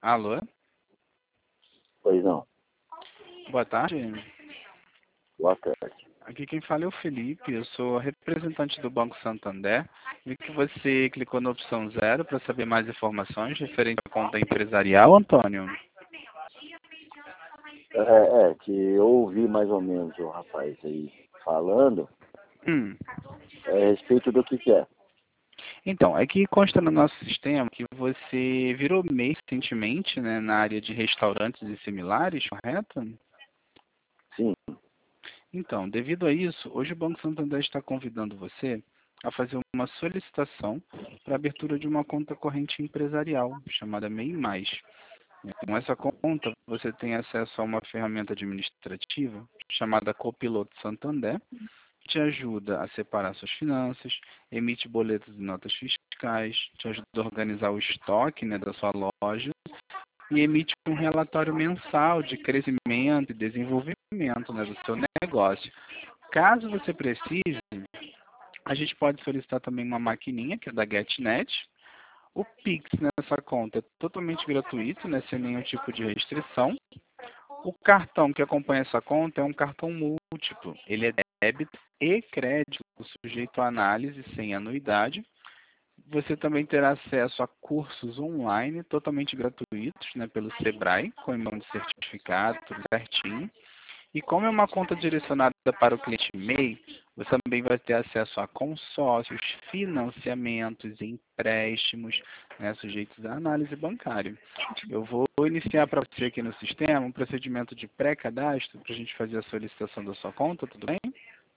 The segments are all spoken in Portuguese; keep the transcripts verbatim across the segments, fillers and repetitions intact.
Alô? Pois não. Boa tarde. Boa tarde. Aqui quem fala é o Felipe, eu sou representante do Banco Santander. Vi que você clicou na opção zero para saber mais informações referente à conta empresarial, Antônio. É, é, que eu ouvi mais ou menos o rapaz aí falando Hum. é, a respeito do que, que é. Então, é que consta no nosso sistema que você virou MEI recentemente, né, na área de restaurantes e similares, correto? Sim. Então, devido a isso, hoje o Banco Santander está convidando você a fazer uma solicitação para a abertura de uma conta corrente empresarial, chamada MEI Mais. Com essa conta, você tem acesso a uma ferramenta administrativa chamada Copiloto Santander, que te ajuda a separar suas finanças, emite boletos e notas fiscais, te ajuda a organizar o estoque, né, da sua loja e emite um relatório mensal de crescimento e desenvolvimento, né, do seu negócio. Caso você precise, a gente pode solicitar também uma maquininha, que é da GetNet. O Pix nessa conta é totalmente gratuito, né, sem nenhum tipo de restrição. O cartão que acompanha essa conta é um cartão múltiplo. Ele é débito e crédito, sujeito a análise sem anuidade. Você também terá acesso a cursos online totalmente gratuitos, né, pelo Sebrae, com emissão de certificado, tudo certinho. E como é uma conta direcionada para o cliente MEI, você também vai ter acesso a consórcios, financiamentos, empréstimos, né, sujeitos à análise bancária. Eu vou iniciar para você aqui no sistema um procedimento de pré-cadastro para a gente fazer a solicitação da sua conta, tudo bem?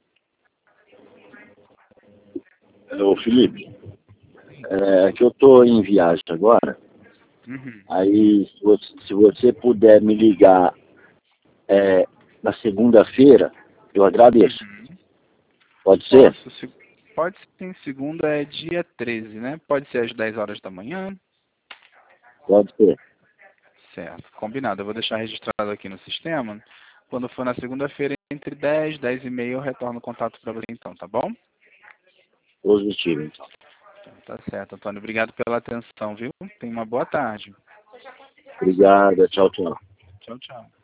Ô Felipe, é que eu estou em viagem agora, Uhum. aí se você, se você puder me ligar é, na segunda-feira, eu agradeço. Uhum. Pode ser? Posso, se- pode sim, segunda é dia treze, né? Pode ser às dez horas da manhã. Pode ser. Certo, combinado. Eu vou deixar registrado aqui no sistema. Quando for na segunda-feira, entre dez, dez e meia, eu retorno o contato para você então, tá bom? Positivo, então. Tá certo, Antônio. Obrigado pela atenção, viu? Tenha uma boa tarde. Obrigado. Tchau, tchau. Tchau, tchau.